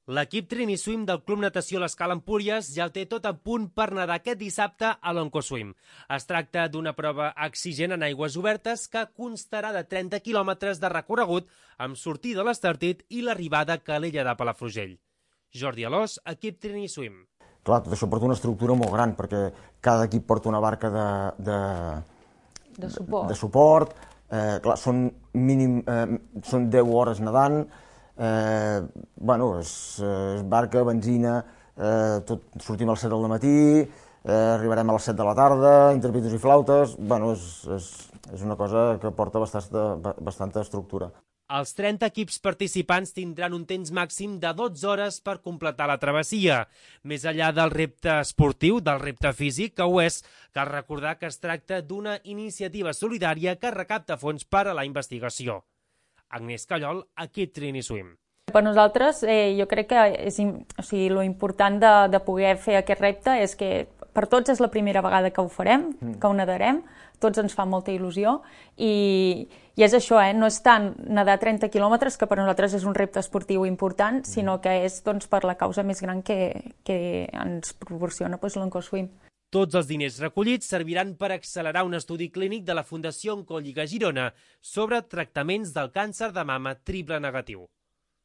L'equip Trini Swim del Club Natació l'Escala Empúries ja ho té tot a punt per nedar aquest dissabte a l'Oncoswim. Es tracta d'una prova exigent en aigües obertes que constarà de 30 quilòmetres de recorregut amb sortida a l'Estartit i l'arribada a Calella de Palafrugell. Jordi Alòs, equip Trini Swim. Clar, tot això porta una estructura molt gran perquè cada equip porta una barca de suport. Clar, són 10 hores nedant. És barca, benzina, sortim a les 7 del matí, arribarem a les 7 de la tarda, interpitos i flautes. És una cosa que porta bastanta estructura. Els 30 equips participants tindran un temps màxim de 12 hores per completar la travessia. Més enllà del repte esportiu, del repte físic, que ho és, cal recordar que es tracta d'una iniciativa solidària que recapta fons per a la investigació. Agnès Callol, equip Trini Swim. Per nosaltres, jo crec que lo important de poder fer aquest repte és que per tots és la primera vegada que ho farem, que ho nedarem, tots ens fa molta il·lusió i és això, no és tant nedar 30 quilòmetres, que per nosaltres és un repte esportiu important, sinó que és per la causa més gran que ens proporciona l'Oncoswim. Tots els diners recollits serviran per accelerar un estudi clínic de la Fundació Oncolliga Girona sobre tractaments del càncer de mama triple negatiu.